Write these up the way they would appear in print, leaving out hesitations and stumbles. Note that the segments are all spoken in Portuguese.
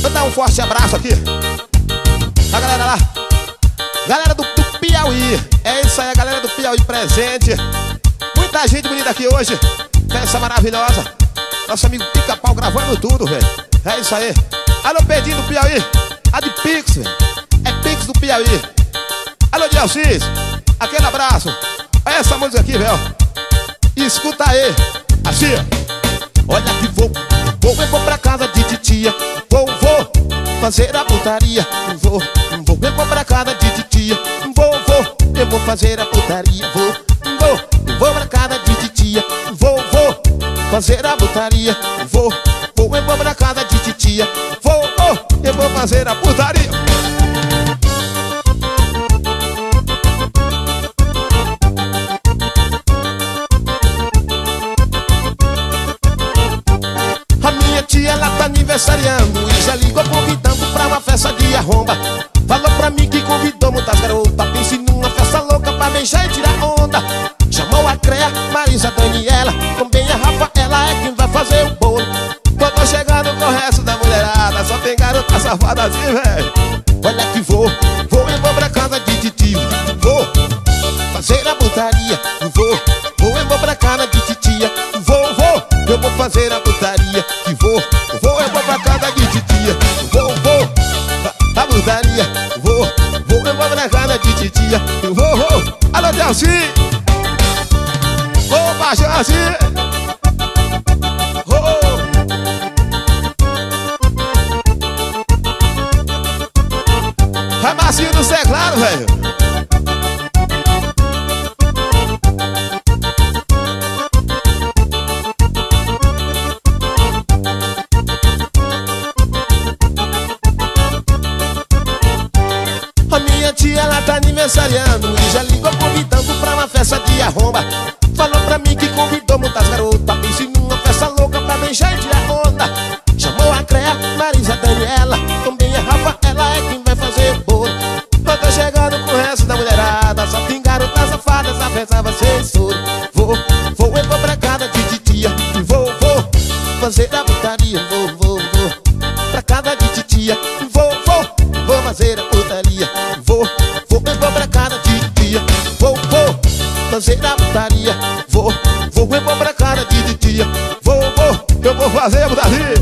Vou dar um forte abraço aqui a galera lá, galera do Piauí. É isso aí, a galera do Piauí presente. Muita gente bonita aqui hoje. Festa maravilhosa. Nosso amigo Pica-Pau gravando tudo, velho. É isso aí. Alô, Pedinho do Piauí. A de Pix, velho. É Pix do Piauí. Alô, Dielcis. Aquele abraço. Olha essa música aqui, velho. Escuta aí. Assim, olha que eu vou pra casa de titia. Vou fazer a putaria. Eu vou pra casa de titia. Eu vou fazer a putaria. Eu vou pra casa de titia. Vou fazer a putaria. Eu vou pra casa de titia. Eu vou fazer a putaria. A minha tia, ela tá aniversariando e já ligou convidando pra uma festa de arromba. Falou pra mim que convidou muitas garotas. Pense numa festa louca pra beijar e tirar onda. Chamou a Crea, Marisa, Daniela, também a Rafaela é quem vai fazer o bolo. Tô chegando com o resto da mulherada, só tem garota safada assim, velho. Olha que eu vou pra casa de titio. Vou fazer a putaria. Eu vou pra casa de titia. Eu vou fazer a putaria. Eu vou pra casa de titia. A putaria. Eu vou pra casa de titia. Alô, Delci. Ô, Bajance. É macio do teclado, velho. A minha tia, ela tá aniversariando e já ligou convidando pra uma festa de arromba. Falou pra mim que convidou muitas garotas. Pense numa festa louca pra beijar e tirar onda. Chamou a Crea, Marisa, Daniela, também a Rafaela é quem vai fazer o bolo. Tô chegando com o resto da mulherada, só tem garotas safadas, a festa vai ser soro. Eu vou pra casa de titia. Vou fazer a putaria. Vou pra casa de titia. Vou fazer a putaria. Eu vou pra casa de titia. Vou fazer a putaria. Eu vou pra casa de titia. Eu vou fazer a putaria.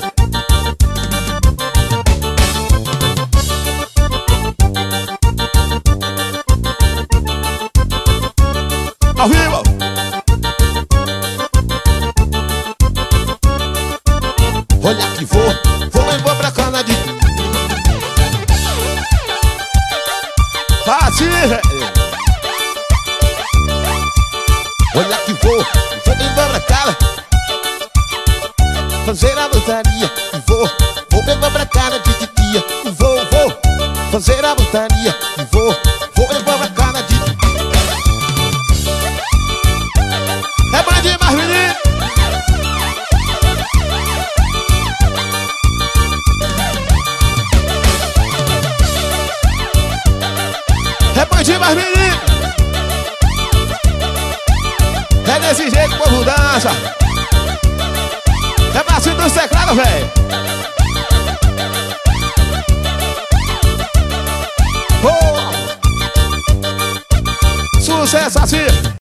Ao vivo. Olha que eu vou pra casa de... Assim, velho. Olha que vou pra casa fazer a putaria. Eu vou pra casa de titia. Vou fazer a putaria. Eu vou pra casa de... É bandinho mais menino. É bandinho mais menino. É desse jeito que o povo dança. É bracinho dos teclados, velho. Sucesso assim.